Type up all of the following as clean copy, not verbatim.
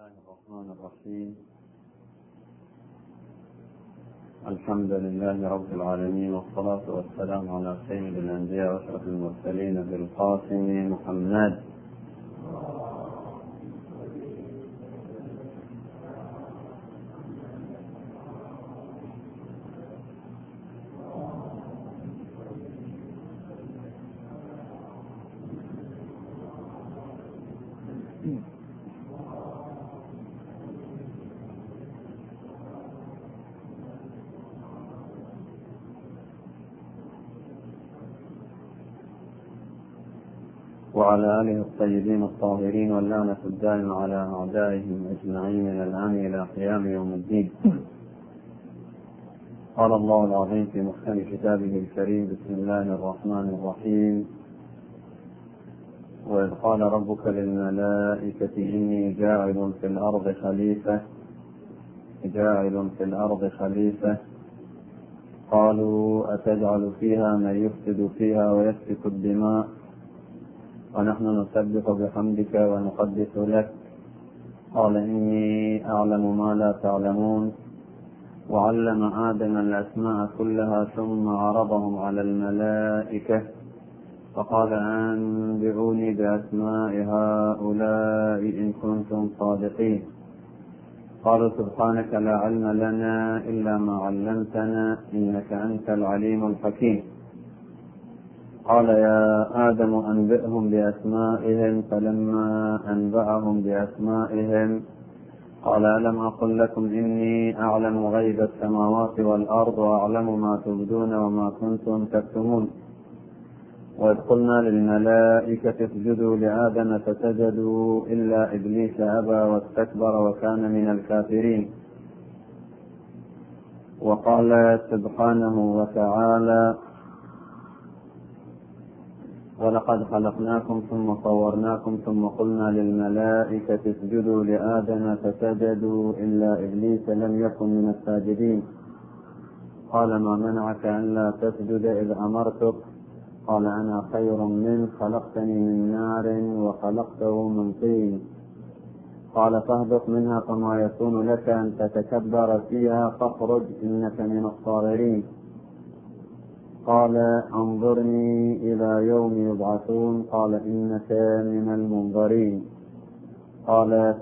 الله الرحمن الرحيم. الحمد لله رب العالمين، والصلاة والسلام على سيد الأنبياء وأشرف المرسلين بالقاسم محمد. وعلى آله الطيبين الطاهرين، واللعنة الدائمة على أعدائهم أجمعين من الآن إلى قيام يوم الدين. قال الله العظيم في محكم كتابه الكريم: بسم الله الرحمن الرحيم. وإذ قال ربك للملائكة إني جاعل في الأرض خليفة قالوا أتجعل فيها من يفسد فيها ويسفك الدماء ونحن نسبح بحمدك ونقدس لك. قال إني أعلم ما لا تعلمون. وعلم آدم الأسماء كلها ثم عرضهم على الملائكة فقال أنبئوني بأسماء هؤلاء إن كنتم صادقين. قالوا سبحانك لا علم لنا إلا ما علمتنا إنك أنت العليم الحكيم. قال يا آدم أنبئهم بأسمائهم. فلما أنبأهم بأسمائهم قال ألم أقل لكم إني أعلم غيب السماوات والأرض وأعلم ما تبدون وما كنتم تكتمون. وإذ قلنا للملائكة اسجدوا لآدم فسجدوا إلا إبليس أبى واستكبر وكان من الكافرين. وقال سبحانه وتعالى: ولقد خلقناكم ثم صورناكم ثم قلنا للملائكة اسجدوا لآدم فسجدوا إلا إبليس لم يكن من الساجدين. قال ما منعك ألا تسجد إذ أمرتك؟ قال أنا خير منه خلقتني من نار وخلقته من طين. قال فاهبط منها فما يكون لك أن تتكبر فيها فاخرج إنك من الصاغرين. قال انظرني إلى يوم يبعثون. قال إنك من المنظرين. قال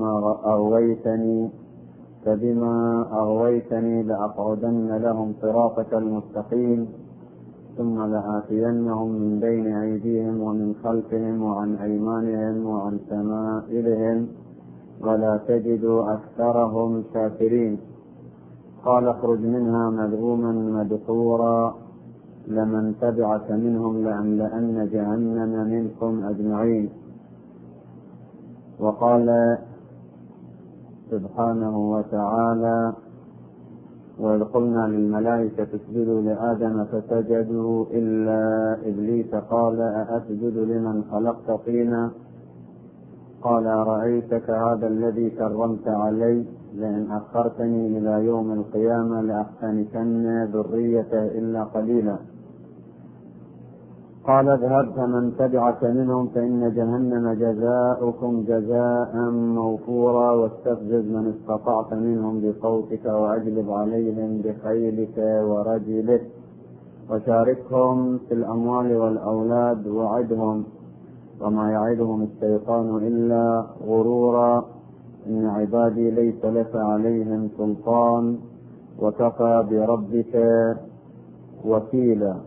فبما أغويتني لأقعدن لهم صراطك المستقيم ثم لآتينهم من بين أيديهم ومن خلفهم وعن أيمانهم وعن شمائلهم ولا تجد أكثرهم شاكرين. قال اخرج منها مذءوما مدحورا لمن تبعك منهم لأملأن جهنم منكم أجمعين. وقال سبحانه وتعالى: وإذ قلنا للملائكة اسجدوا لآدم فسجدوا إلا إبليس قال أأسجد لمن خلقت طينا؟ قال أرأيتك هذا الذي كرمت علي لئن أخرتني إلى يوم القيامة لأحتنكن ذريته إلا قليلا. قال اذهب فمن تبعك منهم فإن جهنم جزاؤكم جزاء موفورا واستفزز من استطعت منهم بصوتك وأجلب عليهم بخيلك ورجلك وشاركهم في الأموال والأولاد وعدهم وما يعدهم الشيطان إلا غرورا إن عبادي ليس لك عليهم سلطان وكفى بربك وكيلا.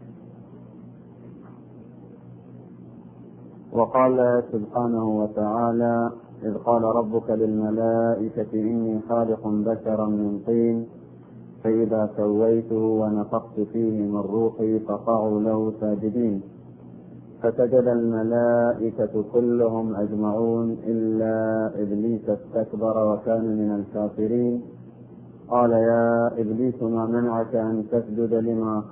وقال سبحانه وتعالى: إذ قال ربك للملائكة إني خالق بشرا من طين فإذا سويته ونفخت فيه من روحي فقعوا له ساجدين. فسجد الملائكة كلهم أجمعون إلا إبليس استكبر وكان من الكافرين. قال يا إبليس ما منعك أن تسجد لما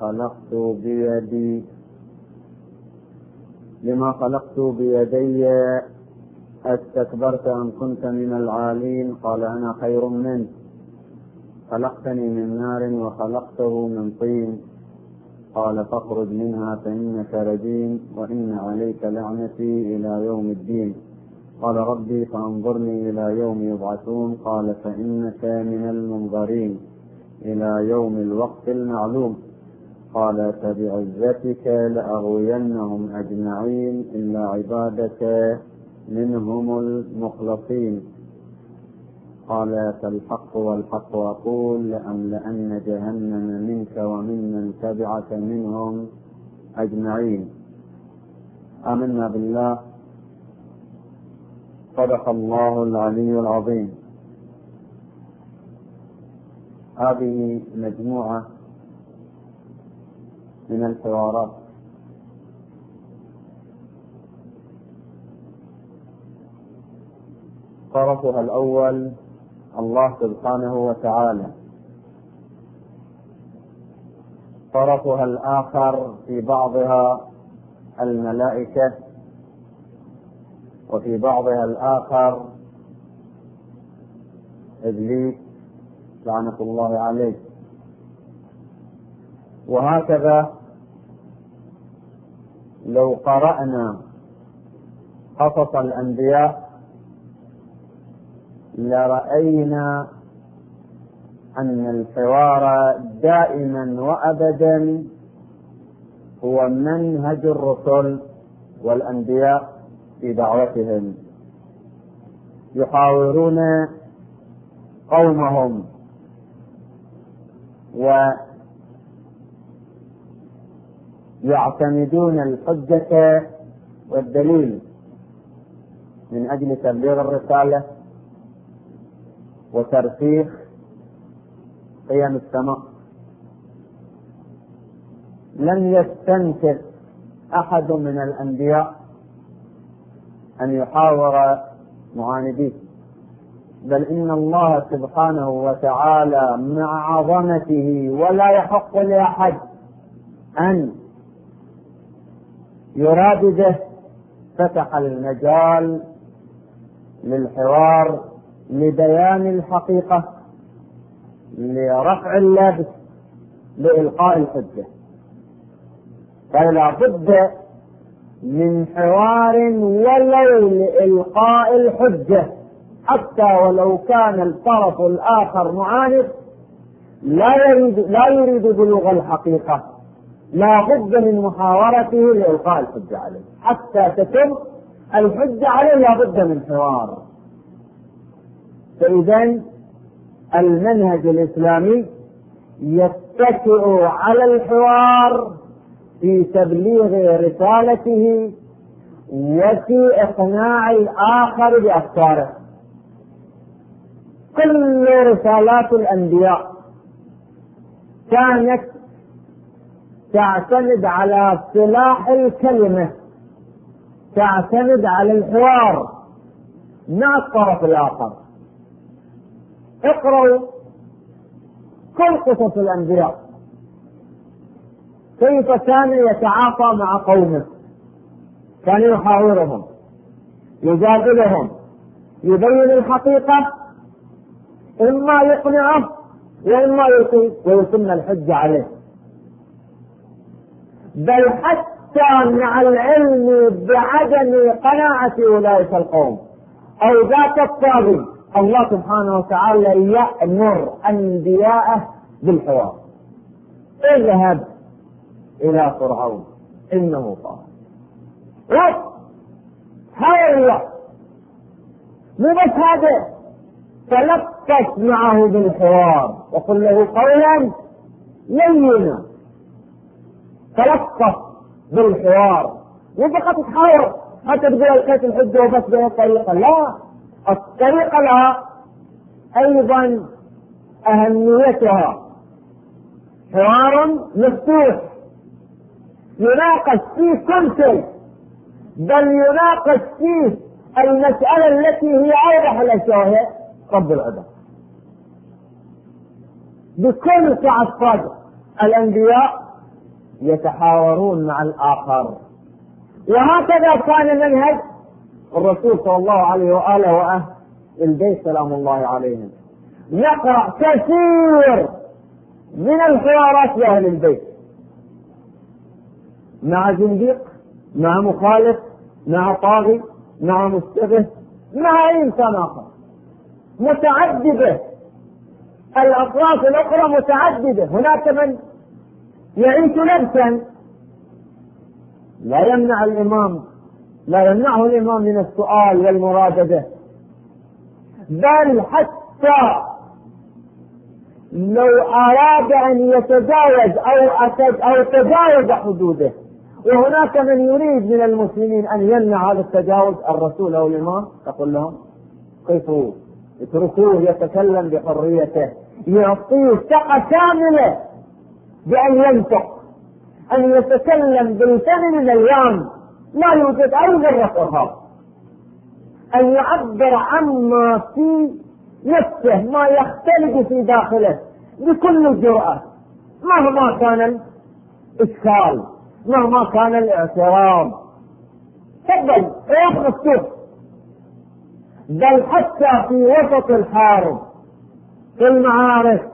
خلقت بيدي استكبرت أم كنت من العالين؟ قال أنا خير منه خلقتني من نار وخلقته من طين. قال فاخرج منها فإنك رجيم وإن عليك لعنتي إلى يوم الدين. قال ربي فأنظرني إلى يوم يبعثون قال فإنك من المنظرين إلى يوم الوقت المعلوم قال فبعزتك لأغوينهم أجمعين إلا عبادك منهم المخلصين قال فالحق والحق أقول لأملأن جهنم منك وممن تبعك منهم أجمعين. آمنا بالله. صدق الله العلي العظيم. هذه مجموعة من الحوارات طرفها الأول الله سبحانه وتعالى، طرفها الآخر في بعضها الملائكة، وفي بعضها الآخر إبليس لعنة الله عليه. وهكذا لو قرأنا قصص الأنبياء لرأينا أن الحوار دائما وأبدا هو منهج الرسل والأنبياء في دعوتهم، يحاورون قومهم ويعتمدون الحجة والدليل من أجل تبليغ الرسالة وترسيخ قيم السماء. لم يستنكف أحد من الأنبياء أن يحاور معانديه، بل إن الله سبحانه وتعالى مع عظمته ولا يحق لأحد أن يراد به فتح المجال للحوار لبيان الحقيقة، لرفع اللبس، لإلقاء الحجة. فلا بد من حوار ولو لإلقاء الحجة، حتى ولو كان الطرف الآخر معاند لا يريد بلوغ الحقيقة، لا بد من محاورته لإلقاء الحجة عليه. حتى تتم الحجة عليه لا بد من حوار. فإذن المنهج الإسلامي يتكئ على الحوار في تبليغ رسالته وفي إقناع الآخر بأفكاره. كل رسالات الأنبياء كانت تعتمد على سلاح الكلمة، تعتمد على الحوار مع الطرف الآخر. اقرأوا كل قصص الأنبياء كيف كان يتعاطى مع قومه، كان يحاورهم، يجادلهم، يبين الحقيقة، إما يقنعه وإما يلقي ويتم الحجة عليه. بل حتى مع العلم بعدم قناعة أولئك القوم أو ذاك الطاغي، الله سبحانه وتعالى يأمر أنبياءه بالحوار. اذهب إلى فرعون إنه طاغى، هؤلاء مو بس هذا، تلقف معه بالحوار وقل له قولا لينا، تلقف بالحوار، مو فقط تحاور حتى تقول القيت الحجة وبس بهذه الطريقة، لا، الطريقة لها أيضا أهميتها. حوار مفتوح يناقش فيه كل شيء، بل يناقش فيه المسألة التي هي أوضح الأشياء رب العباد بكل تعصب. الأنبياء يتحاورون مع الآخر، وهكذا كان منهج الرسول صلى الله عليه وآله وأهل البيت سلام الله عليهم. نقرأ كثير من الحوارات لأهل البيت مع زنديق، مع مخالف، مع طاغي، مع مستغث، مع أي إنسان آخر متعددة، الأطراف الأخرى متعددة. هناك من يعيش نفسا لا يمنعه الإمام من السؤال والمراددة، بل حتى لو أراد أن يتجاوز أو تجاوز حدوده، وهناك من يريد من المسلمين أن يمنع هذا التجاوز، الرسول أو الإمام يقول لهم قفوا، اتركوه يتكلم بحريته، يعطيه ثقة كاملة بأن ينطق، أن يتكلم بالفم مليان، لا يوجد أي ذرة إرهاب، أن يعبر عما في نفسه، ما يختلج في داخله بكل جرأة، مهما كان الإشكال، مهما كان الاعتراض. تفضل رياض مفتوح. بل حتى في وسط الحارب، في المعارك،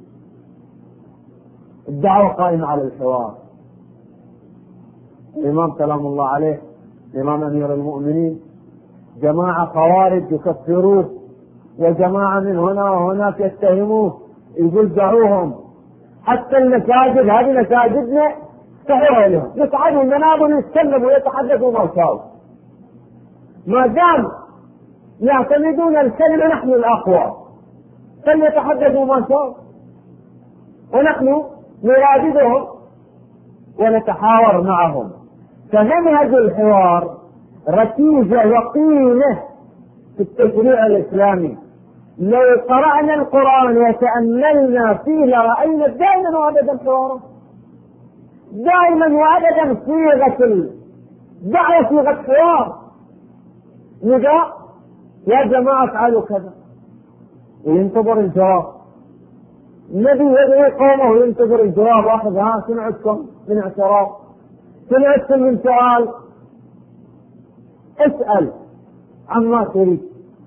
الدعوة قائمة على الحوار. الإمام سلام الله عليه، الإمام أمير المؤمنين، جماعة خوارج يكفروه، وجماعة من هنا وهناك يتهموه، يقول دعوهم، حتى المساجد، هذه مساجدنا تحروا لهم، يصعدوا المنابر يتكلموا ويتحدثوا ما شاءوا، ما دام يعتمدون الكلمة نحن الأقوى فليتحدثوا ما شاءوا، ونحن نراددهم ونتحاور معهم. فمنهج الحوار ركيزة وقيمة في التشريع الإسلامي. لو قرأنا القرآن وتأملنا فيه لرأينا دائما وأبدا حوارا، دائما وأبدا صيغة الدعوة صيغة حوار، نداء يا جماعة افعلوا كذا وينتظر الجواب. النبي يدعو قومه وينتظر الجواب، واحد ها سمعتكم من اعتراض، سمعتكم من سؤال، اسأل عما تريد،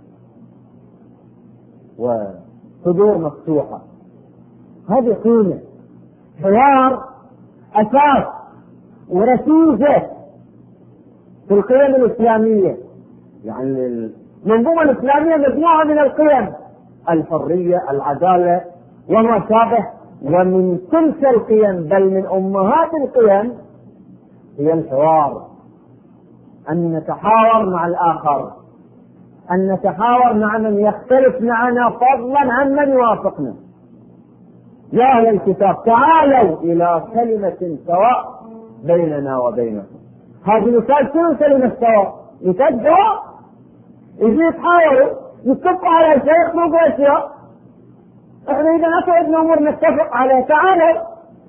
وصدور مفتوحة. هذه قيمة حوار أساس وركيزة في القيم الإسلامية. يعني المنظومة الإسلامية مجموعة من القيم، الحرية، العدالة وما شابه، ومن تلك القيم بل من أمهات القيم هي الحوار، أن نتحاور مع الآخر، أن نتحاور مع من يختلف معنا فضلا عن من يوافقنا. يا أهل الكتاب تعالوا إلى كلمة سواء بيننا وبينكم. هذه مثال شنو كلمة سواء؟ مثال سواء يجي يتحاوروا يتفقوا على شيء يخلقوا أشياء، احنا إذا نتعبنا أمور نتفق عليها، تعالوا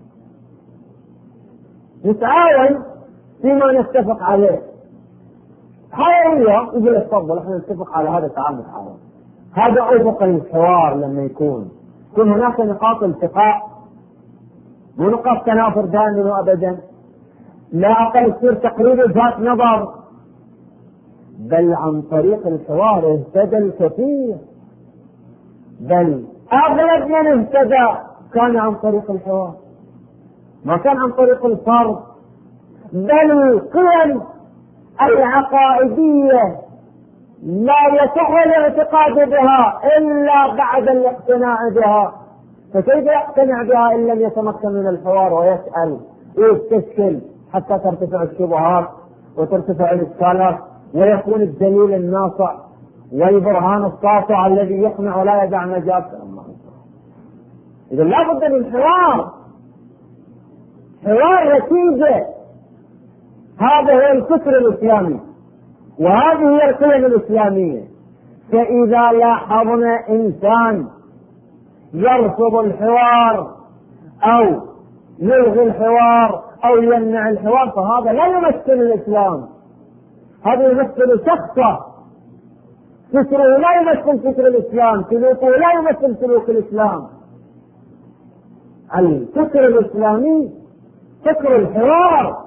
نتعاون فيما نتفق عليه. حاولوا يقول اتفضل احنا نتفق على هذا، تعال نتحاور. هذا أفق الحوار لما يكون هناك نقاط التقاء ونقاط تنافر دائما وأبدا، لا أقل تصير تقريب ذات نظر، بل عن طريق الحوار اهتدى الكثير، بل أغلب من اهتدى كان عن طريق الحوار، ما كان عن طريق الفرض. بل القيم العقائدية لا يصح الاعتقاد بها إلا بعد الاقتناع بها، فكيف يقتنع بها إن لم يتمكن من الحوار ويسأل ويستشكل حتى ترتفع الشبهات وترتفع الإشكالات ويكون الدليل الناصع والبرهان الساطع الذي يقنع ولا يدع مجال. إذا لا بد من حوار ركيزة. هذا هو الفكر الإسلامي وهذه هي القيم الإسلامية. فإذا لاحظنا إنسان يرفض الحوار أو يلغي الحوار أو يمنع الحوار فهذا لا يمثل الإسلام، هذا يمثل شخصه، فكره لا يمثل فكر الإسلام، سلوكه لا يمثل سلوك الإسلام. الفكر الإسلامي فكر الحوار،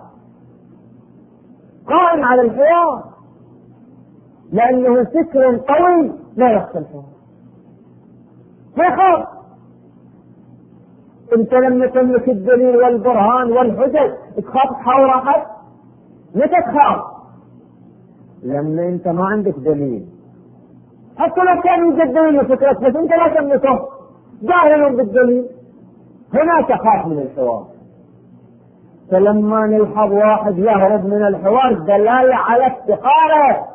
قائم على الحوار، لأنه فكر قوي لا يخشى الحوار، ما يخاف. انت لما تملك الدليل والبرهان والحجج تخاف تحاور احد؟ متى تخاف؟ لما انت ما عندك دليل حتى لو كانوا يجددون فكرة بس انت لا تملكه جاهل بالدليل، هنا تخاف من الحوار. فلما نلحظ واحد يهرب من الحوار دلالة على افتقاره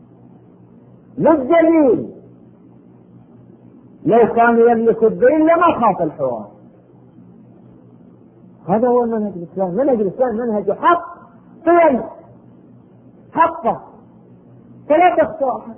للدليل. لو كان يملك الدليل لما خاف الحوار. هذا هو منهج الإسلام. منهج الإسلام منهج حق، قيم حقه، فلا تخشى أحد.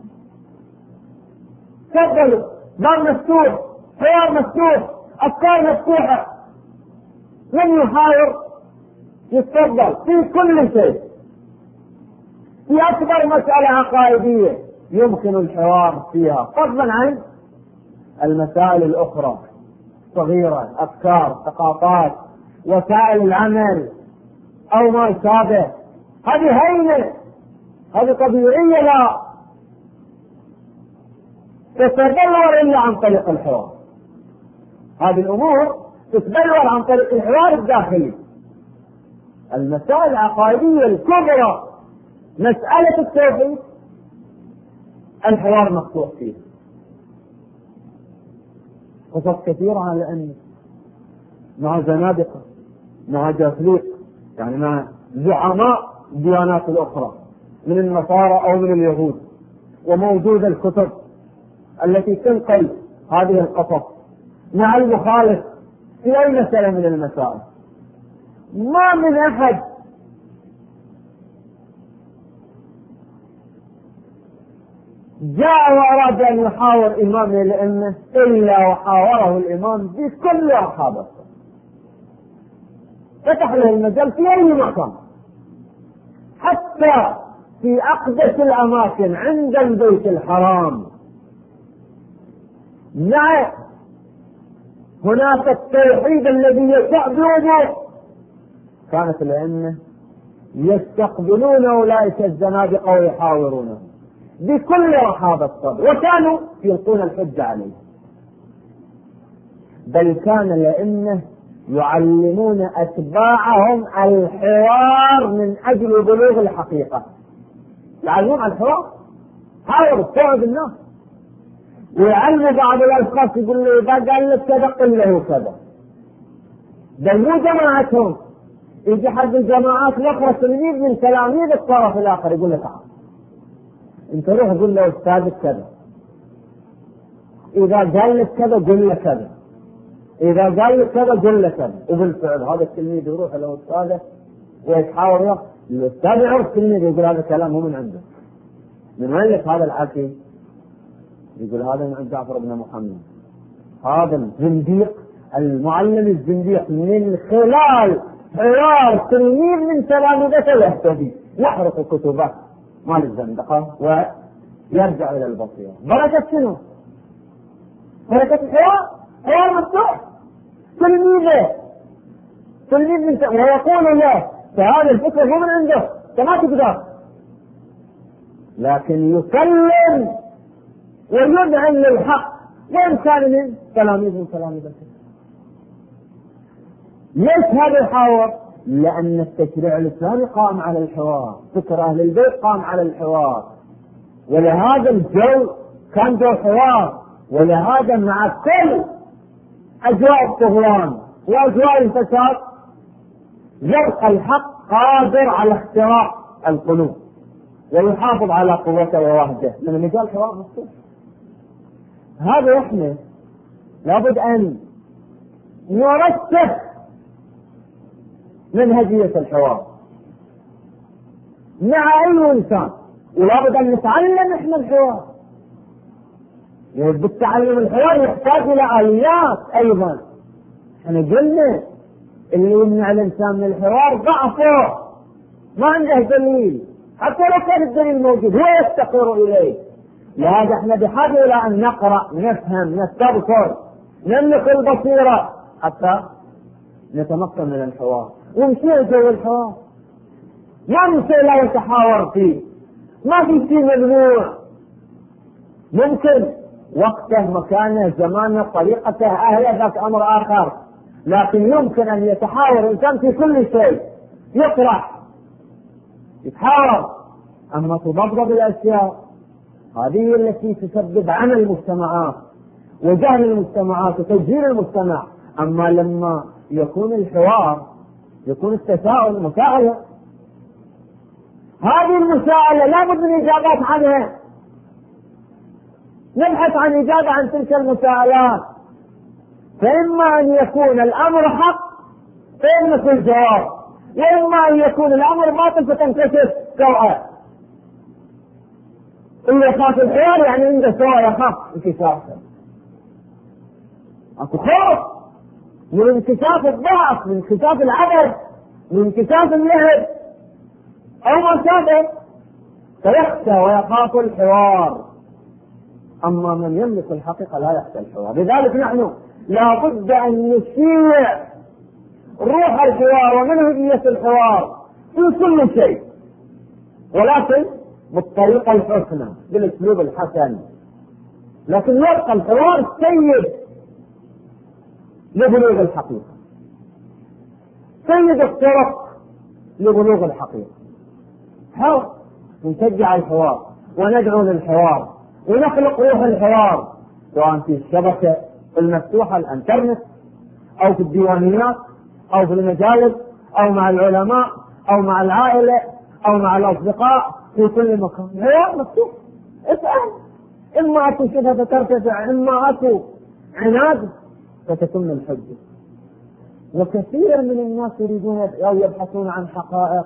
تفضلوا، باب مفتوح، حوار مفتوح، أفكار مفتوحة، من يحاور يتفضل في كل شيء. في أكبر مسألة عقائدية يمكن الحوار فيها، فضلا عن المسائل الأخرى صغيرة، أفكار، ثقافات، وسائل العمل أو ما يشابه. هذه هينة، هذه طبيعية، لا تتبلور إلا عن طريق الحوار. هذه الأمور تتبلور عن طريق الحوار الداخلي. المسائل العقائدية الكبرى، مسألة التوحيد، الحوار مفتوح فيه. قصص كثيرة على أن مع زنادقة، مع جافليق، يعني مع زعماء الديانات الأخرى من النصارى أو من اليهود، وموجود الكتب التي تنقل هذه القصص مع المخالف في أي مسألة من المسائل. ما من أحد جاء وأراد أن يحاور إمام الأئمة إلا وحاوره الإمام بكل رحابة، فتح له المجال في أي مكان، حتى في أقدس الأماكن عند البيت الحرام. مع هناك التوحيد الذي يشاء بوضوح، كانت الأئمة يستقبلون أولئك الزنادقة ويحاورونه بكل رحابة صدر، وكانوا يلقون الحجة عليه. بل كان الأئمة يعلمون أتباعهم الحوار من أجل بلوغ الحقيقة. يعلمون الحوار، حاور استوعب الناس، ويعلم بعض الأشخاص يقول له إذا قال لك كذا قل له كذا. بل مو جماعتهم، يجي حد الجماعات الأخرى تلميذ من تلاميذ الطرف الآخر يقول لك تعال انت روح قل له أستاذك كذا، إذا قال لك كذا قل له كذا، إذا قال لك كذا قل له كذا. وبالفعل هذا التلميذ يروح له أستاذه ويتحاور له، الأستاذ يعرف التلميذ يقول هذا كلام هو من عنده. من وين لك هذا الحكي؟ يقول هذا من عند جعفر بن محمد. هذا الزنديق المعلم الزنديق من خلال حوار تلميذ من تلامذته يهتدي، يحرق كتبه مال الزندقة ويرجع إلى البصيرة. بركة شنو؟ بركة الحوار، حوار مفتوح. تلميذ من ويقول له فهذا الفكرة هو من عنده، كما تقدر، لكن يسلم ويدعم للحق وإن كان من تلاميذه. ليش هذا الحوار؟ لأن التشريع الإسلامي قام على الحوار، فكر أهل البيت قام على الحوار، ولهذا الجو كان جو حوار. ولهذا مع كل أجواء الطغيان وأجواء الفساد يبقى الحق قادر على اختراق القلوب ويحافظ على قوته ووهجه من مجال حوار مفتوح. هذا احنا لابد أن نرسخ منهجية الحوار مع أي إنسان، ولابد أن نتعلم إحنا الحوار. بالتعلم الحوار يحتاج إلى آليات أيضا. احنا قلنا اللي يمنع الإنسان من الحوار ضعفه، ما عنده دليل، حتى لو كان الدليل موجود هو يفتقر إليه. لهذا احنا بحاجة إلى أن نقرأ، نفهم، نستبصر، نملك البصيرة حتى نتمكن من الحوار ونسير جو الحوار. ما من شيء لا يتحاور فيه، ما في شيء ممنوع. ممكن وقته، مكانه، زمانه، طريقته، أهله، ذاك أمر آخر، لكن يمكن أن يتحاور إنسان في كل شيء، يطرح، يتحاور. أما تضبط الأشياء هذه التي تسبب عمى المجتمعات وجهل المجتمعات وتجهيل المجتمع. أما لما يكون الحوار، يكون التساؤل، مساءلة، هذه المساءلة لا بد من إجابات عنها، نبحث عن إجابة عن تلك المساءلات، فإما أن يكون الأمر حق فإن كل جواب، وإما أن يكون الأمر باطل فتنكشف سوءا. اللي يخاف الحوار يعني عنده سوء، يخاف انكشافه، أكو خوف من انكشاف الضعف، من انكشاف العبث، من انكشاف اللهب أو ما شابه، فيخشى ويخاف الحوار. أما من يملك الحقيقة لا يخشى الحوار. لذلك نحن لا بد أن نشيع روح الحوار ومنهجية الحوار في كل شيء، ولكن بالطريقة الحسنى بالأسلوب الحسن، لكن يبقى الحوار سيد لبلوغ الحقيقة، سيد الطرق لبلوغ الحقيقة. حاول نشجع الحوار وندعو للحوار ونخلق روح الحوار، سواء في الشبكة المفتوحة الانترنت أو في الديوانيات أو في المجالس أو مع العلماء أو مع العائلة أو مع الأصدقاء، في كل مكان حوار مفتوح. اسأل، إما أكو شبهة ترتفع، إما أكو عناد فتتم الحجة. وكثير من الناس يريدون أو يبحثون عن حقائق،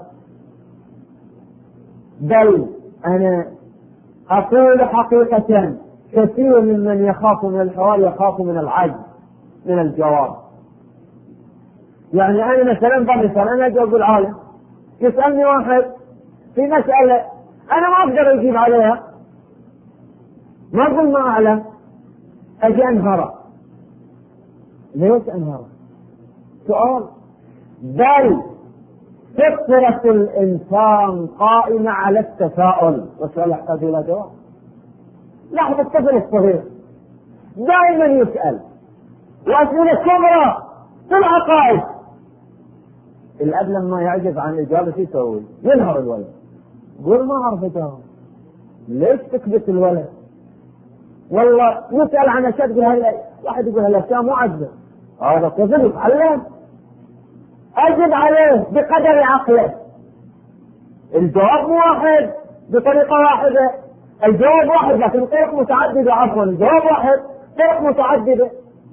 بل أنا أقول حقيقة كثير ممن يخاف من الحوار يخاف من العجز من الجواب. يعني أنا مثلا بمثل، أنا أجي أقول عالم يسألني واحد في مسألة أنا ما أقدر أجيب عليها، ما أقول ما أعلم، أجي أنهره. ليش أنهره؟ سؤال. بل فطرة الإنسان قائمة على التساؤل، والسؤال يحتاج إلى جواب. لاحظ الطفل الصغير دائما يسأل، وأسئلة كبرى في العقائد. الأب لما يعجز عن الإجابة شو يسوي؟ ينهر الولد، يقول ما أعرف أجاوب. ليش تكبت الولد؟ والله يسأل عن أشياء تقول واحد يقول هالأشياء مو عجبه، هذا طفل يتعلم. أجب عليه بقدر عقله. الجواب مو واحد بطريقة واحدة، الجواب واحد لكن طرق متعددة. عفوا، الجواب واحد طرق متعددة.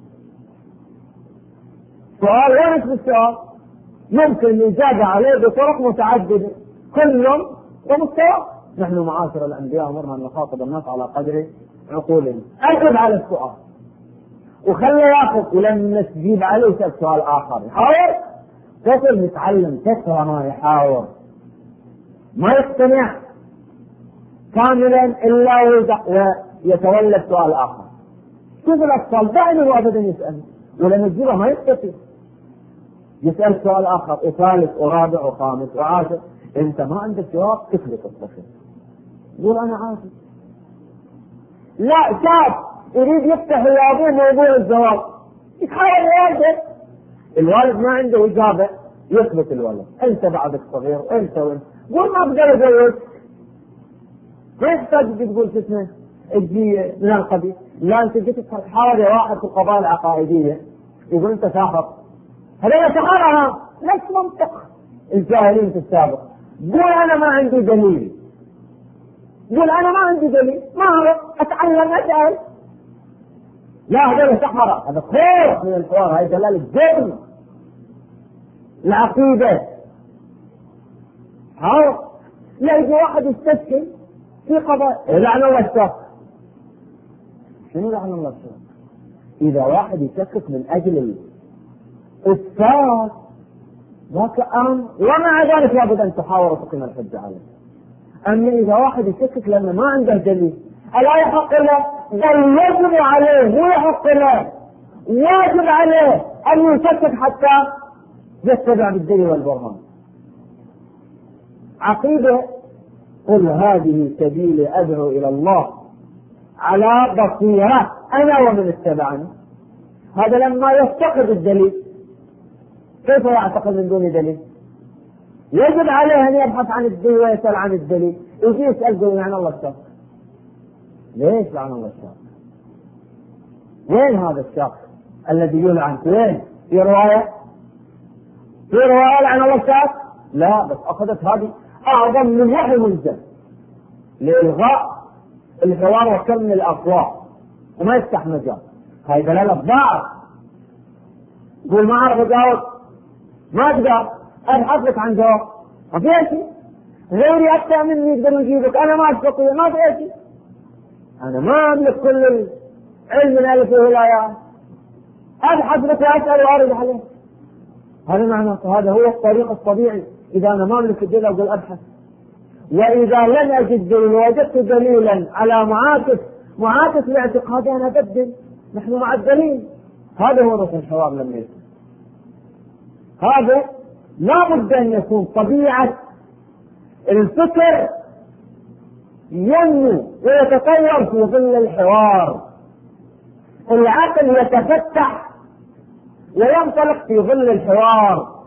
سؤال وين اسم السؤال؟ يمكن الإجابة عليه بطرق متعددة، كل ومستوى. نحن معاشر الأنبياء أمرنا أن نخاطب الناس على قدر عقولهم. أجب على السؤال وخليه ياخذ، ولما تجيب عليه يسأل سؤال آخر. يحاول طفل يتعلم كثرة ما يحاول، ما يقتنع كاملا إلا ويتولد سؤال آخر. شوف الأطفال دائما وأبدا يسأل، ولما تجيبه ما يستطيع، يسأل سؤال آخر وثالث ورابع وخامس وعاشر. أنت ما عندك جواب، تفلت الطفل يقول أنا عاجز. لا، شاب يريد يفتح الأبوه موضوع الجواب، يحاول يواجه الوالد ما عنده إجابة، يثبت الولد. أنت بعدك صغير، أنت وأنت، قول ما أقدر أجاوب. ما يحتاج تقول فتنة تجي من القبيل. لا، أنت جيت تحاول يا واحد في القضايا العقائدية يقول أنت ساخط، هذا يتحرر نفس منطق الجاهلين في السابق. قول أنا ما عندي دليل، قول أنا ما عندي دليل، ما أعرف، أتعلم أسأل. لا، هذا يتحرر، هذا خوف من الحوار، هذا دلالة الجبن العقيدة. هاو يجي واحد يستشكل في قضايا، لعن الله الشك. شنو لعن الله الشك؟ إذا واحد يشكك من أجل الإثبات ذاك أمر، ومع ذلك لابد أن تحاول تقيم الحجة عليه. أما إذا واحد يشكك لأنه ما عنده دليل، ألا يحق له؟ بل يجب عليه، مو يحق له، واجب عليه أن يشكك حتى يتبع بالدليل والبرهان. عقيدة: قل هذه سبيلي أدعو إلى الله على بصيرة أنا ومن اتبعني. هذا لما يفتقد الدليل. كيف يعتقد من دون دليل؟ يجب عليه أن يبحث عن الدليل ويسأل عن الدليل. يجي يسأل عن الله الشك. ليش لعن الله الشاق؟ وين هذا الشاق الذي يلعن؟ وين؟ في رواية لعن الله الشاق؟ لا، بس أخذت هذه أعظم من وحي ملزم لإلغاء الحوار وكم من الأقوال وما يفتح مجال. هاي دلالة ضعف. يقول ما أعرف أجاوب، ما أقدر أبحث لك عن جواب، ما في شيء. غيري أكثر مني يقدر يجيبك، أنا ما أستطيع، ما في شيء. أنا ما أملك كل العلم من ألف والآيات، أبحث لك وأسأل وأرد عليه. هذا معناته هذا هو الطريق الطبيعي. إذا أنا ما أملك الدليل أقول أبحث، وإذا لم أجد دليل وجدت دليلا على معاكس لاعتقادي أنا أبدل. نحن مع الدليل. هذا هو روح الحوار لما يكون. هذا لا بد أن يكون طبيعة الفكر ينمو ويتطور في ظل الحوار. العقل يتفتح وينطلق في ظل الحوار.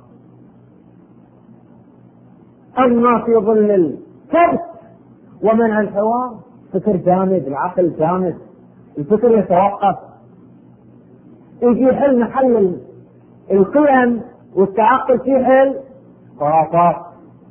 أما في ظل الكبت ومنع الحوار فكر جامد، العقل جامد، الفكر يتوقف، يجي حل محل القيم والتعقل في حل خرافات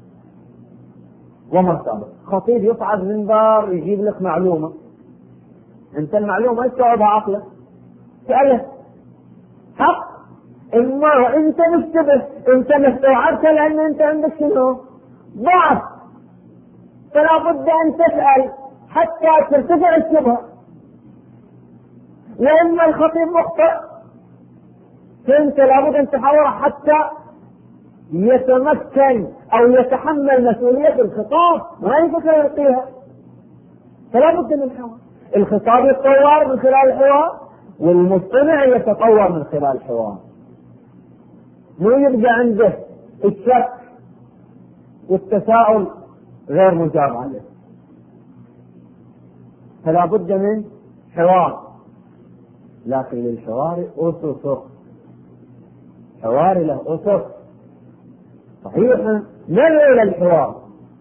ومرتبط. خطيب يصعد منبر يجيب لك معلومة، انت المعلومة يستوعبها عقلك، سأله حق، اما انت مشتبه، انت مستوعبتها لان انت عندك شنو؟ ضعف، فلا بد ان تسأل حتى ترتفع الشبهة. لأن الخطيب مخطئ فانت لابد ان تحاور حتى يتمكن او يتحمل مسؤولية الخطاب، ما يفكر يلقيها. فلا بد من الحوار. الخطاب يتطور من خلال الحوار، والمستمع يتطور من خلال الحوار. مو يبقى عنده الشك والتساؤل غير مجاب عليه. فلا بد من حوار، لكن للحوار أسس. حوار له أسس. صحيح ندعو إلى الحوار،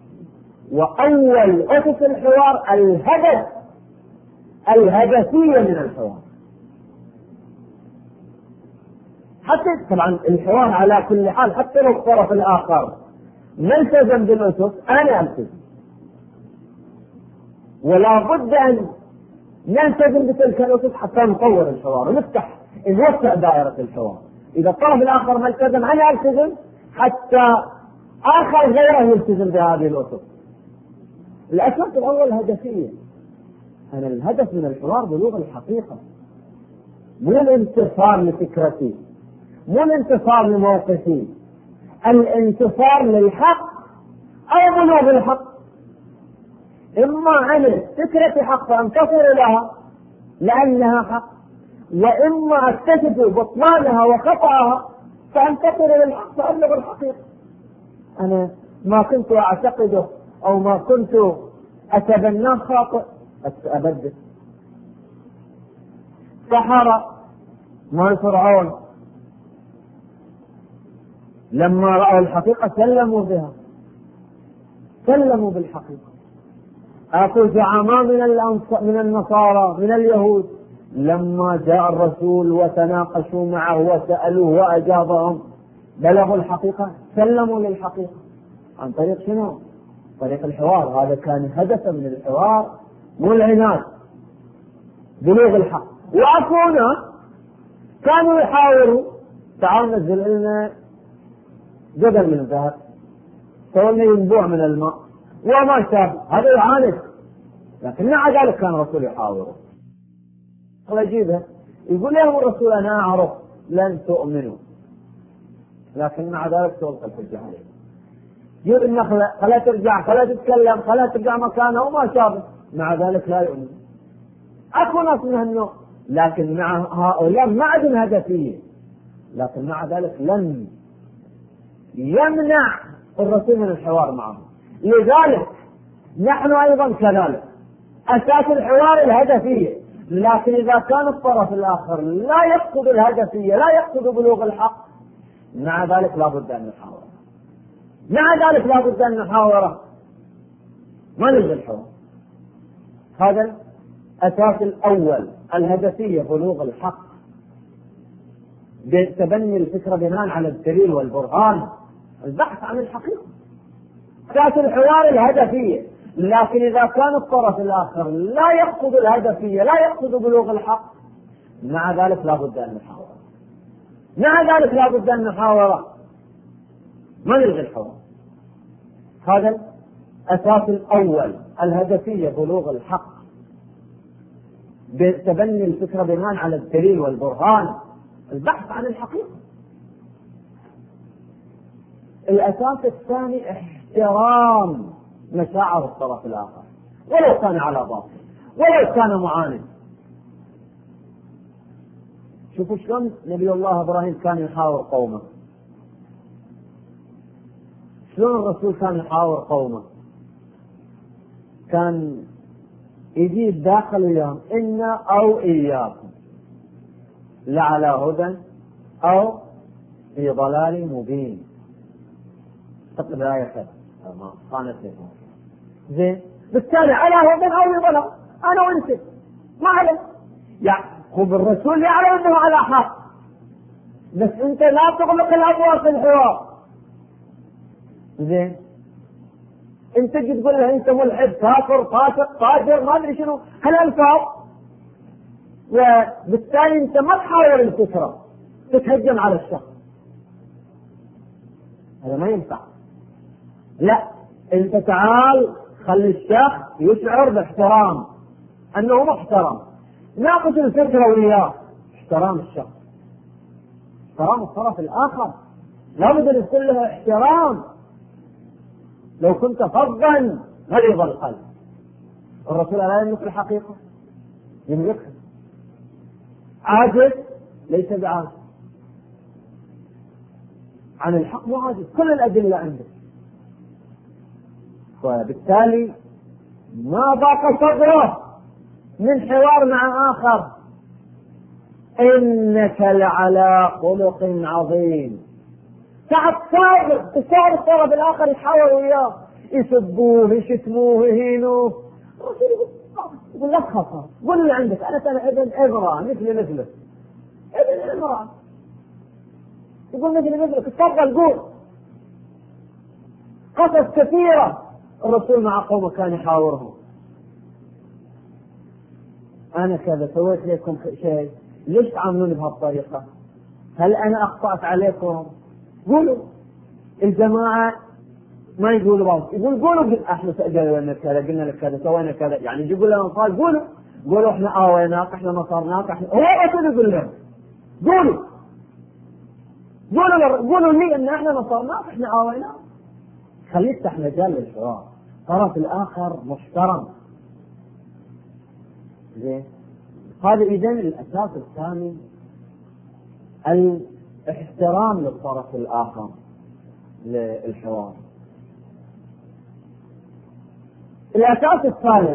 وأول أسس الحوار الهدفية من الحوار. حتى طبعا الحوار على كل حال حتى لو الطرف الآخر ما التزم بالأسس أنا ألتزم، ولا بد أن نلتزم بتلك الأسس حتى نطور الحوار ونفتح نوسع دائرة الحوار. إذا الطرف الآخر ما التزم أنا ألتزم حتى آخر غيره يلتزم بهذه الأسس. الأساس الأول هدفية. أنا الهدف من الحوار بلوغ الحقيقة، مو الانتصار لفكرتي، مو الانتصار لموقفي، الانتصار للحق أو بلوغ الحق. إما أنا فكرتي حق فأنتصر لها لأنها حق، وإما أكتشف بطلانها وخطأها فأنتصر للحق فأبلغ الحقيقة. أنا ما كنت أعتقده أو ما كنت أتبناه خاطئ أبدل. سحرة مال فرعون لما رأوا الحقيقة سلموا بها، سلموا بالحقيقة. أكو زعماء من النصارى من اليهود لما جاء الرسول وتناقشوا معه وسألوه وأجابهم بلغوا الحقيقة، سلموا للحقيقة عن طريق شنو؟ طريق الحوار. هذا كان هدفا من الحوار، مو العناد، بلوغ الحق. وأكونا كانوا يحاوروا تعال نزل لنا جبل من الذهب، سووا لنا ينبوع من الماء وما شابه، هذا يعاند. لكن مع ذلك كان الرسول يحاوره. الله يجيبها يقول لهم الرسول أنا أعرف لن تؤمنوا، لكن مع ذلك تلقى الحجة عليه. جيب النخلة خلا ترجع، خلا تتكلم، خلا ترجع مكانها وما شابه، مع ذلك لا يؤمن. أكو ناس من النوع، لكن مع هؤلاء ما عندهم هدفية، لكن مع ذلك لن يمنع الرسول من الحوار معهم. لذلك نحن أيضا كذلك أساس الحوار الهدفية، لكن إذا كان الطرف الآخر لا يقصد الهدفية، لا يقصد بلوغ الحق، مع ذلك لا بد أن نحاوره، مع ذلك لا بد أن نحاوره، ما نلغي الحوار. هذا الأساس الأول الهدفية، بلوغ الحق، تبني الفكرة بناء على الدليل والبرهان، البحث عن الحقيقة. أساس الحوار الهدفية، لكن إذا كان الطرف الآخر لا يقصد الهدفية، لا يقصد بلوغ الحق، مع ذلك لا بد أن نحاور، مع ذلك لا بد أن نحاور، ما نلغي الحوار. هذا الأساس الأول الهدفية، بلوغ الحق، تبني الفكرة بناء على الدليل والبرهان، البحث عن الحقيقة. الأساس الثاني احترام مشاعر الطرف الآخر، ولو كان على باطل، ولو كان معاند. شوفوا شلون نبي الله إبراهيم كان يحاور قومه، شلون الرسول كان يحاور قومه، كان يجيب داخل اليوم إنا أو إياكم لعلى هدى أو في ضلال مبين. تقبل آية ما كانت زين، بالتالي على هدى أو في ضلال، أنا وأنت ما علم، يعقوب الرسول يعلم أنه على حق، بس أنت لا تغلق الأبواب في الحوار. زين، انت تجي تقول له انت ملحد، كافر، فاسق، فاجر، ما ادري شنو هالالفاظ، وبالتالي انت ما تحاول الفكره، تتهجم على الشخص، هذا ما ينفع. لا، انت تعال خلي الشخص يشعر باحترام، انه محترم، ناقش الفكره وياه، احترام الشخص، احترام الطرف الاخر، لابد ان يكون له احترام. لو كنت فظا غليظ القلب، الرسول لا يملك الحقيقة، يملكها. عاجز ليس بعاجز عن الحق، مو عاجز، كل الأدلة عنده، وبالتالي ما ضاق صدره من حوار مع آخر. إنك لعلى خلق عظيم. تعب تصابر الطرف الآخر يحاول وياه، يسبوه، يشتموه، يهينوه، يقول لا تخاف، قل اللي عندك، أنا ابن إبرة مثلك، ابن إبرة، يقول مثلك، تفضل قول. قصص كثيرة الرسول مع قومه كان يحاورهم، أنا كذا سويت لكم شيء، ليش تعاملوني بهالطريقة؟ هل أنا أخطأت عليكم؟ قولوا. الجماعة ما يقولوا بعض، قولوا احنا سأجلنا كذا، قلنا لك كذا، سوينا كذا، يعني يقول لهم قال قولوا احنا آويناك، احنا نصرناك، احنا هو رسول يقول لهم قولوا لي ان احنا نصرناك، احنا آويناك. خليه يفتح مجال للحوار، الطرف الآخر محترم. زين، هذا إذن الأساس الثاني، الاحترام للطرف الآخر للحوار. الأساس الثالث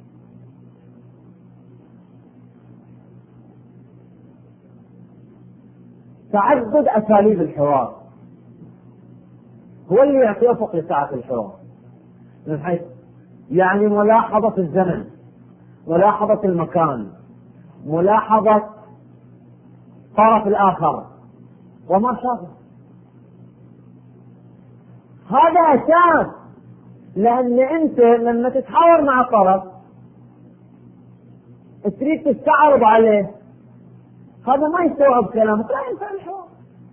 تعدد أساليب الحوار، هو اللي يعطي أفق لسعة الحوار، من حيث يعني ملاحظة الزمن، ملاحظة المكان، ملاحظة الطرف الآخر وما شابه. هذا أساس، لأن أنت لما تتحاور مع طرف تريد تستعرض عليه، هذا ما يستوعب كلامك، لا ينفع الحوار،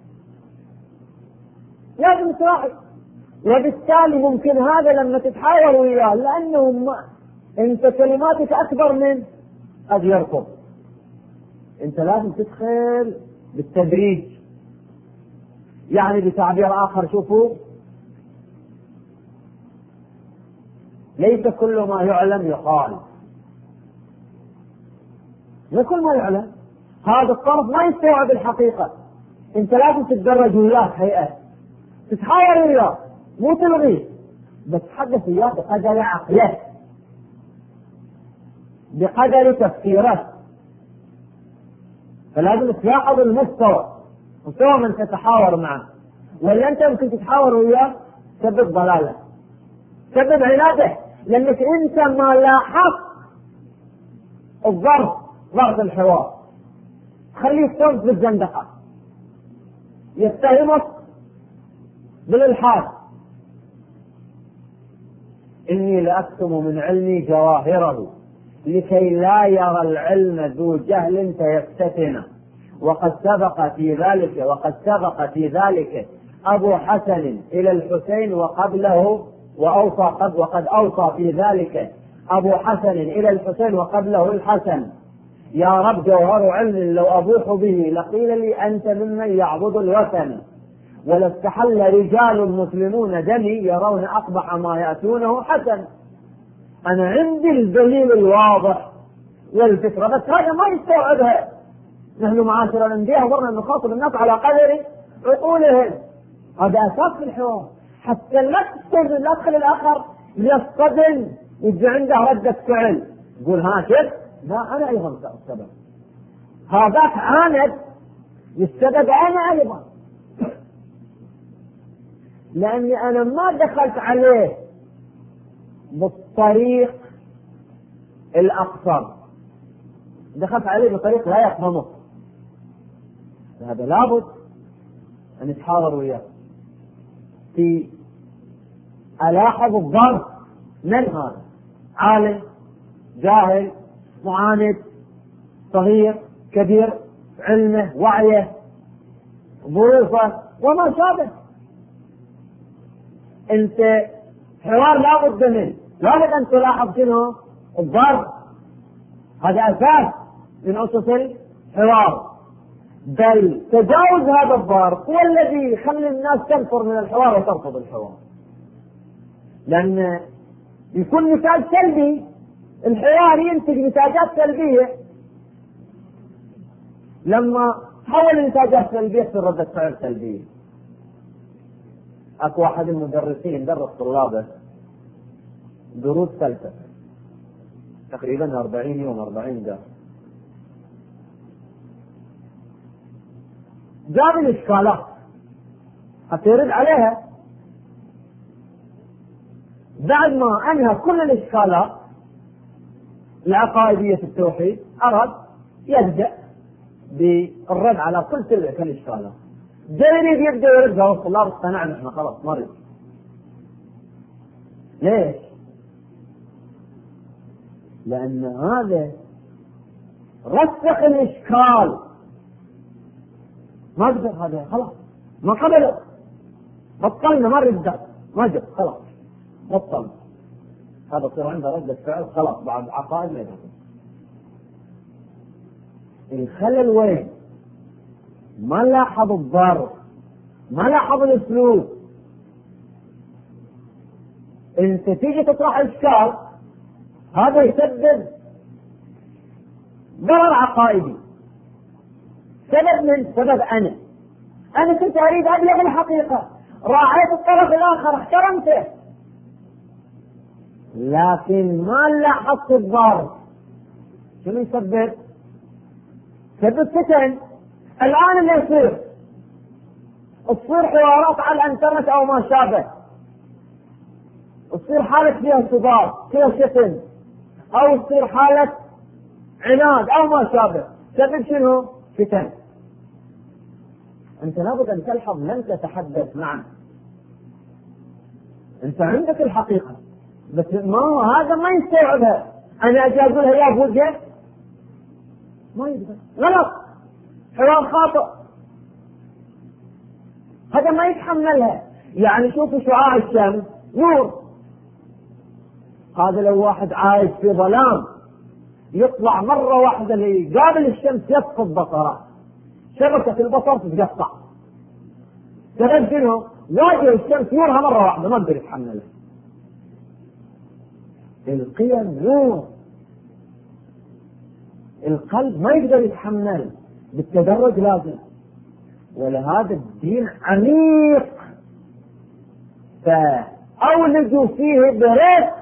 لازم تلاحظ. وبالتالي ممكن هذا لما تتحاور وياه، لأنه أنت كلماتك أكبر من قد يركض، أنت لازم تدخل بالتدريج. يعني بتعبير آخر، شوفوا، ليس كل ما يعلم يقال، لا كل ما يعلم. هذا الطرف ما يستوعب الحقيقة، انت لازم تتدرج وياه هيئة، تتحاور وياه، مو تلغيه، بس تحدث وياه بقدر عقله، بقدر تفكيره. فلازم تلاحظ المستوى، مستوى من تتحاور معه، ولا انت ممكن تتحاور وياه تسبب ضلاله، تسبب عناده، لانك انت ما لاحظت الظرف ظرف الحوار، خليه يستوعب بالزندقة، يتهمك بالإلحاد. إني لأكتم من علمي جواهره لكي لا يرى العلم ذو جهل فيفتتنه. وقد سبق في ذلك أبو حسن إلى الحسين وقبله وقد أوصى في ذلك أبو حسن إلى الحسين وقبله الحسن: يا رب جوهر علم لو أبوح به لقيل لي أنت ممن يعبد الوثن، ولاستحل رجال مسلمون دمي يرون أقبح ما يأتونه حسن. أنا عندي الدليل الواضح والفكرة، بس هذا ما يستوعبها. نحن معاشر الأنبياء أمرنا نخاطب الناس على قدر عقولهم، هذا أساس الحوار، حتى لا تدخل الآخر يصطدم يجي عنده ردة فعل يقول ها كيف؟ لا أنا أيضا السبب، هذاك عاند السبب أنا أيضا، لأني أنا ما دخلت عليه بالطريق الأقصر، دخلت عليه بطريق لا يفهمه. هذا لابد أن نتحاور وياه في ألاحظ الضرب من هذا، عالم جاهل معاند صغير كبير، علمه وعيه ظروفه وما شابه. انت حوار لابد منه، لابد ان تلاحظ شنو الضرب، هذا اساس من اسس الحوار. بل تجاوز هذا الضرب هو الذي يخلي الناس تنفر من الحوار وترفض الحوار، لان يكون نتاج سلبي، الحوار ينتج نتاجات سلبيه، لما تحول النتاجات سلبيه تصير ردة فعل سلبيه. اكو واحد المدرسين درس طلابه دروس فلسفه تقريبا 40 يوم 40 درس، جاب الاشكالات حتى يرد عليها. بعد ما انهى كل الاشكالات العقائديه في التوحيد اراد يبدا بالرد على كل تلك الاشكالات. يريد يبدا يردها والطلاب اقتنعنا احنا خلاص مرض. ليش؟ لان هذا رسخ الاشكال، ما قدر هذا خلاص ما قبله، بطلنا ما نرد ما جب خلاص بطل، هذا صار عنده ردة فعل خلاص بعد عقائد ما يدخل. الخلل وين؟ ما لاحظ الضرب، ما لاحظ الاسلوب. انت تيجي تطرح اشكال هذا يسبب ضرر عقائدي. سبب من سبب انا كنت اريد ابلغ الحقيقه، راعيت الطرف الاخر احترمته، لكن ما لاحظت الضرب. شنو يسبب؟ سبب فتن. الان اللي تصير حوارات على الانترنت او ما شابه، تصير حالة فيها صدام فيها شتم، او تصير حالة عناد او ما شابه، سبب شنو؟ فتن. انت لابد ان تلحظ من تتحدث معه، انت عندك الحقيقة بس ما هذا ما يستوعبها. انا اجي اقولها يا بوجه ما يقدر، غلط، حوار خاطئ، هذا ما يتحملها. يعني شوفوا شعاع الشمس نور، هذا لو واحد عايش في ظلام يطلع مرة واحدة يقابل الشمس يفقد بصره، شبكة البصر تتقطع. سبب شنو؟ واجه الشمس نورها مرة واحدة ما يقدر يتحملها. القيم نور، القلب ما يقدر يتحمل، بالتدرج لازم. ولهذا الدين عميق، فأولجوا فيه برزق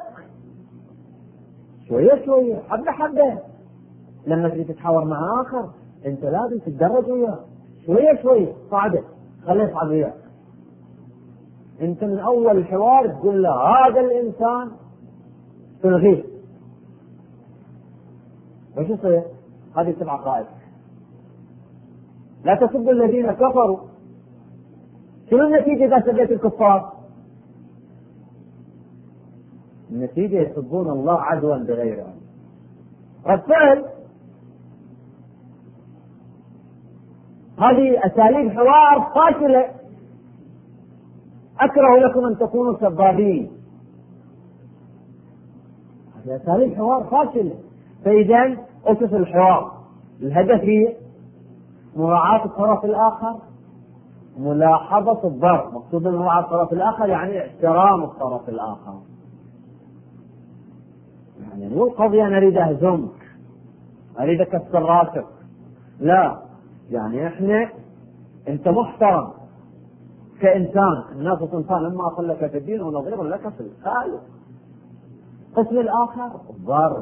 شوية شوية حبة حبة. لما تريد تتحاور مع آخر انت لازم تتدرج وياه شوية شوية، صعدة خليه يصعد وياك. انت من اول الحوار تقول له هذا الانسان تلغيه، وش يصير؟ هذه 7 قائد. لا تسبوا الذين كفروا. شنو النتيجة إذا سبيت الكفار؟ النتيجة يسبون الله عدوا بغير علم. رد فعل. هذه أساليب حوار فاشلة. أكره لكم أن تكونوا سبابين. هذه أساليب حوار فاشلة. فإذا أسس الحوار الهدف هي مراعاة الطرف الآخر، ملاحظة الضرر. مقصود مراعاة الطرف الآخر يعني احترام الطرف الآخر. يعني مو القضية أنا أريد أهزمك، أريد أكسر راسك، لا، يعني إحنا أنت محترم كإنسان، الناس إنسان إما أقول لك في الدين ونظير لك في الخالق. قسم الآخر الضرر،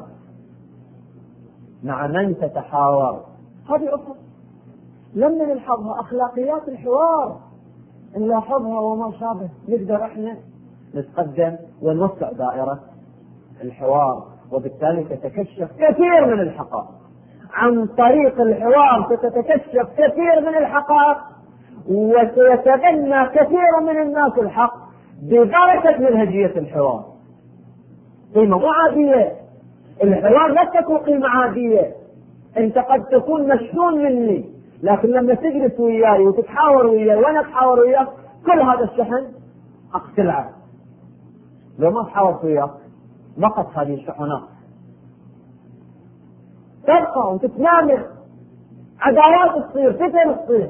مع من تتحاور. هذه أخرى لما نلحظها أخلاقيات الحوار نلاحظها وما شابه، نقدر إحنا نتقدم ونوسع دائرة الحوار، وبالتالي تتكشف كثير من الحقائق. عن طريق الحوار ستتكشف كثير من الحقائق، وسيتبنى كثير من الناس الحق ببركة منهجية الحوار. قيمة مو عادية. الحوار لا تكون قيمة عادية. انت قد تكون مشحون مني، لكن لما تجلس وياي وتتحاور وياي وانا اتحاور وياك كل هذا الشحن اقتلعه. لو ما تحاورت وياك بقت هذه الشحنات تبقى وتتنامر، عداوات تصير، فتن تصير.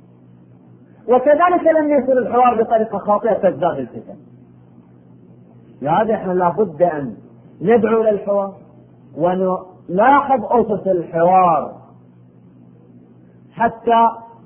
وكذلك لما يصير الحوار بطريقة خاطئة تزداد الفتن. لهذا احنا لابد ان ندعو للحوار ونلاحظ أسس الحوار حتى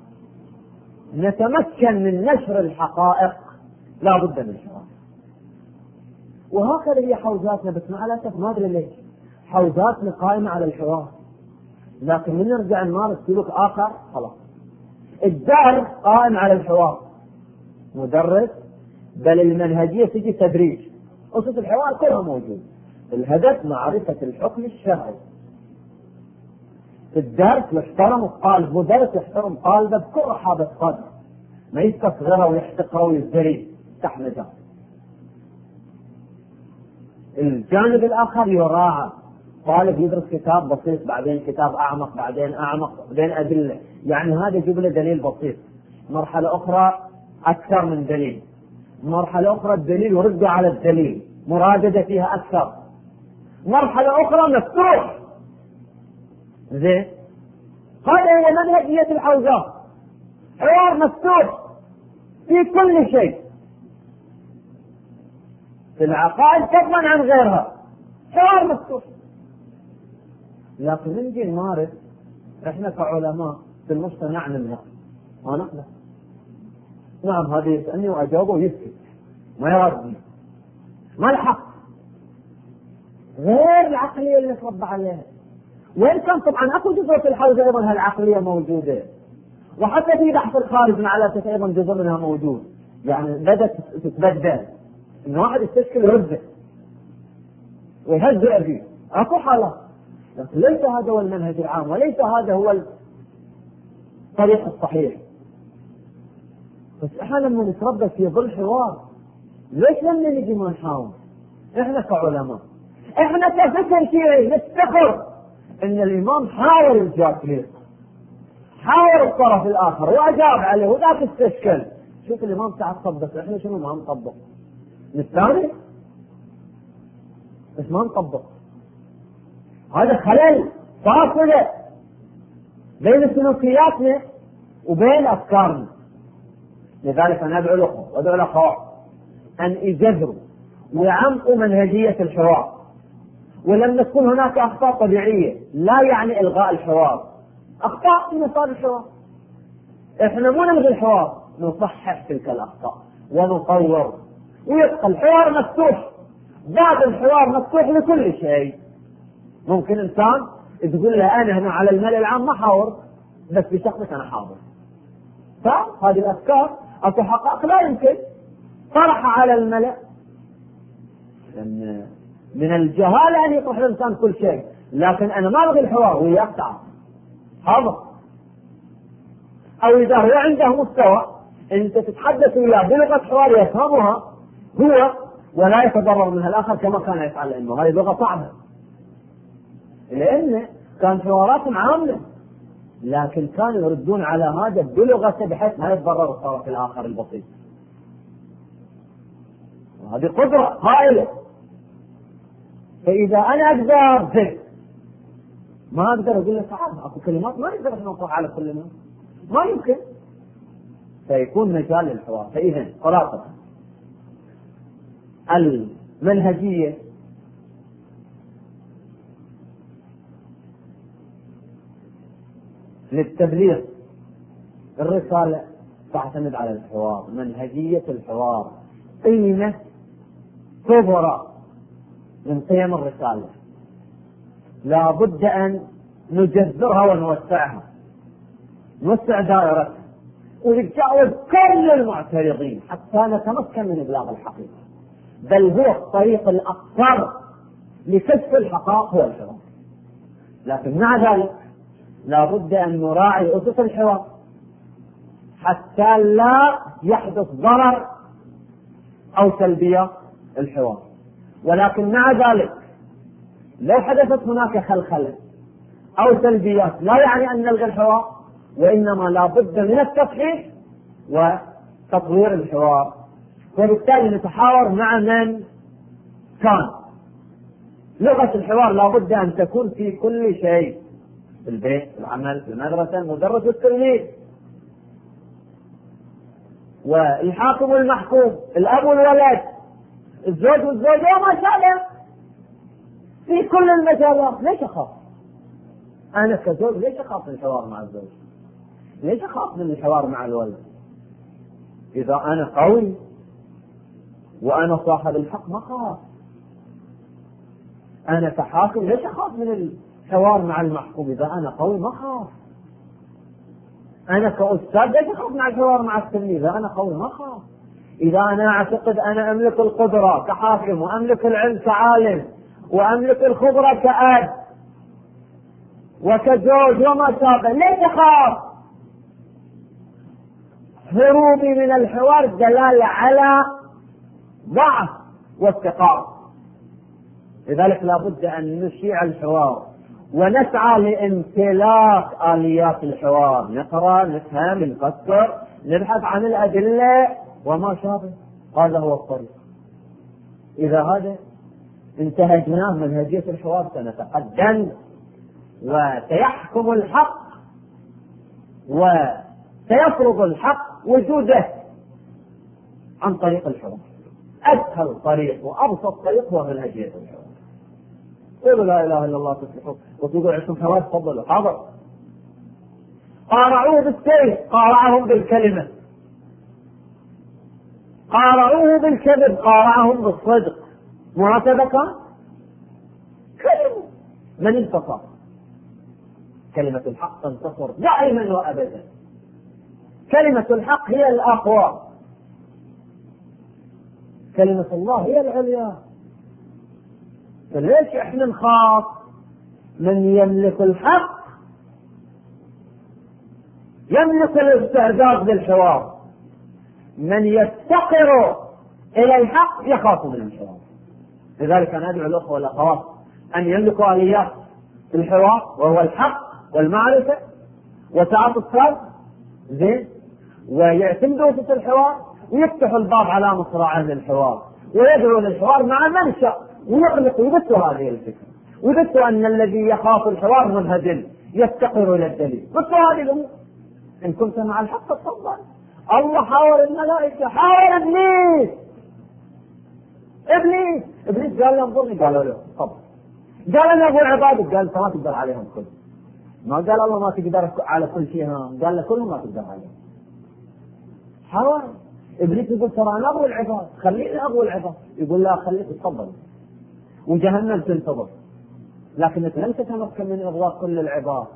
نتمكن من نشر الحقائق. لا بد من الحوار. وهكذا هي حوزاتنا، بس مع الأسف ما أدري ليش حوزاتنا قائمة على الحوار، لكن من نرجع نمارس سلوك آخر خلاص. الدرس قائم على الحوار، مدرس، بل المنهجية تجي تدريج. أسس الحوار كلها موجود. الهدف معرفة الحكم الشرعي. في الدرس يحترم الطالب، مدرس يحترم طالبه بكل رحابة قدر، ما يستصغره ويحتقره ويزدريه تحت نظام. الجانب الآخر يراعى. طالب يدرس كتاب بسيط، بعدين كتاب أعمق، بعدين أعمق، بعدين أدلة، يعني هذا يجيب له دليل بسيط. مرحلة أخرى أكثر من دليل، مرحلة أخرى الدليل ورده على الدليل، مراددة فيها أكثر. مرحلة أخرى مفتوح. زين، هذا هي منهجية الحوزات. حوار مفتوح في كل شيء، في العقائد فضلا عن غيرها، حوار مفتوح. لكن نجي نمارس احنا كعلماء في المجتمع نمنع ما نقبل. نعم هذا يسألني وأجاوبه ويسكت ما يردني، ما الحق، غير العقلية اللي نتربى عليها. وإن كان طبعا أكو جزء في الحوزة أيضا هالعقلية موجودة، وحتى في بحث الخارج مع الأسف أيضا جزء منها موجود. يعني بدأت تتبدل إن واحد يستشكل يرده ويهزئ فيه، أكو حالات، لكن ليس هذا هو المنهج العام، وليس هذا هو الطريق الصحيح. بس احنا لما نتربى في ظل حوار، ليش لما نجي ما نحاول؟ احنا كعلماء، احنا كفكر شيعي نفتخر ان الامام حاول الجاكلين، حاول الطرف الاخر واجاب عليه وذاك استشكل. شوف الامام تعصب، بس احنا شنو ما نطبق؟ نستانس بس ما نطبق. هذا خلل، فاصلة بين سلوكياتنا وبين افكارنا. لذلك انا ادعو لكم وادعو الاخوات ان يجذروا ويعمقوا منهجية الحوار. ولما تكون هناك اخطاء طبيعية لا يعني الغاء الحوار، اخطاء في مسار الحوار، احنا مو نلغي الحوار، نصحح تلك الاخطاء ونطور، ويبقى الحوار مفتوح. بعد الحوار مفتوح لكل شيء. ممكن انسان تقول له انا هنا على الملأ العام ما حاور، بس بشخصك انا حاضر. فهذه الافكار اكو حقائق لا يمكن طرحها على الملأ، لأن من الجهالة ان يطرح الانسان كل شيء، لكن أنا ما أبغي الحوار وياك تعال حاضر. أو إذا هو عنده مستوى أنت تتحدث وياه بلغة حوار يفهمها هو ولا يتضرر منها الآخر كما كان يفعل، لأنه هذه لغة صعبة، لأن كان حواراتهم عامة لكن كانوا يردون على هذا بلغته بحيث ما يتضرر الطرف الآخر البسيط. وهذه قدرة هائلة. فإذا أنا أقدر زين ما أقدر أقول لك تعال، أكو كلمات ما نقدر نوقع على كلنا، ما يمكن، فيكون مجال للحوار. فإذا خلاصة المنهجية للتبليغ الرسالة تعتمد على الحوار، منهجية الحوار قيمة كبرى من قيم الرسالة، لا بد أن نجذرها ونوسعها، نوسع دائرتها ونتجاوز كل المعترضين حتى نتمكن من إبلاغ الحقيقة، بل هو الطريق الأقصر لكشف الحقائق هو الحوار. لكن مع ذلك لا بد أن نراعي أسس الحوار حتى لا يحدث ضرر أو سلبية الحوار. ولكن مع ذلك لو حدثت هناك خلخلة أو سلبيات لا يعني أن نلغي الحوار، وإنما لا بد من التصحيح وتطوير الحوار. وبالتالي نتحاور مع من كان. لغة الحوار لا بد أن تكون في كل شيء، في البيت، في العمل، في المدرسة، المدرس والتلميذ، والحاكم والمحكوم، الأب والولد، الزوج والزوجة وما شابه، في كل المجالات. ليش أخاف؟ أنا كزوج ليش أخاف من الحوار مع الزوج؟ ليش أخاف من الحوار مع الولد؟ إذا أنا قوي وأنا صاحب الحق ما أخاف. أنا كحاكم ليش أخاف من الحوار مع المحكوم؟ إذا أنا قوي ما أخاف. أنا كأستاذ ليش أخاف مع الحوار مع التلميذ؟ إذا أنا قوي ما أخاف. إذا أنا أعتقد أنا أملك القدرة كحاكم وأملك العلم كعالم وأملك الخبرة كأب وكزوج وما شابه ليش أخاف؟ هروبي من الحوار دلالة على ضعف واستقامة. لذلك لا بد أن نشيع الحوار ونسعى لامتلاك آليات الحوار، نقرأ، نفهم، نفكر، نبحث عن الأدلة وما شابه. هذا هو الطريق. إذا هذا انتهجناه منهجية الحوار سنتقدم وسيحكم الحق وسيفرض الحق وجوده عن طريق الحوار. أسهل طريق وأبسط طريق هو منهجية الحوار. قولوا لا إله إلا الله تفلحوا، وتقول عندكم حوار تفضلوا حاضر. قارعوه بالسيف، قارعهم بالكلمة، قارعوه بالكذب، قارعهم بالصدق. وهكذا كان كلمة من انتصر. كلمة الحق تنتصر دائما وأبدا. كلمة الحق هي الأقوى، كلمة الله هي العليا. فليش احنا نخاف من يملك الحق؟ يملك الاستعداد للحوار. من يفتقر الى الحق يخاف من الحوار. لذلك انا ادعو الاخوه والاخوات ان يملكوا اليات الحوار، وهو الحق والمعرفه وتعاطي الصبر زين، ويعتمدوا في الحوار ويفتحوا الباب على مصراعيه للحوار ويدعوا للحوار مع من شاء، ويغلق ويبثوا هذه الفكره، ويبثوا ان الذي يخاف الحوار منهزم يفتقر الى الدليل. بثوا هذه الامور. ان كنت مع الحق تفضل. الله حاور الملائكه، حاور ابليس قال له انظرني، قالوا له تفضل. قال انا ابو عبادك، قال انت ما تقدر عليهم كل. ما قال الله ما تقدر على كل شيء، قال له كلهم ما تقدر عليهم. حاور. ابليس يقول ترى انا ابو العباد، خليني ابو العباد. يقول لا خليك تفضل وجهنم تنتظر، لكنك لن تتمكن من اغواء كل العباد.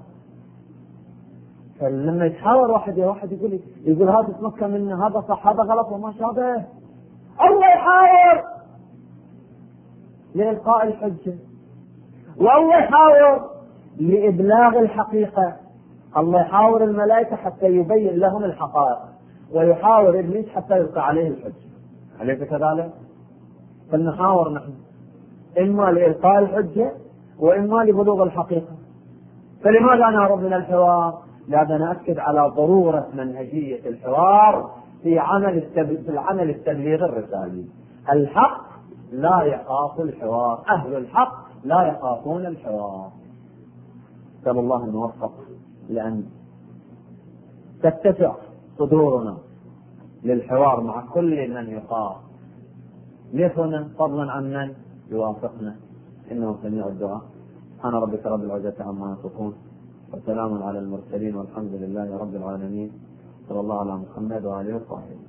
فلما يتحاور واحد يا واحد يقول هذا تتمكن منه، هذا صح هذا غلط وما شابه. الله يحاور لإلقاء الحجة والله يحاور لإبلاغ الحقيقة. الله يحاور الملائكة حتى يبين لهم الحقائق، ويحاور إبليس حتى يلقى عليه الحجة. أليس كذلك؟ فلنحاور نحن إما لإلقاء الحجة وإما لبلوغ الحقيقة. فلماذا نهرب من الحوار؟ لهذا نأكد على ضرورة منهجية الحوار في العمل التبليغ الرسالي. الحق لا يخاف الحوار، أهل الحق لا يخافون الحوار. نسأل الله أن نوفق لأن تتسع صدورنا للحوار مع كل من يخالفنا فضلا عن من يوافقنا، إنه سميع الدعاء. سبحان ربك رب العزة عما يصفون، وسلام على المرسلين، والحمد لله رب العالمين. صلى الله على محمد وآله وصحبه.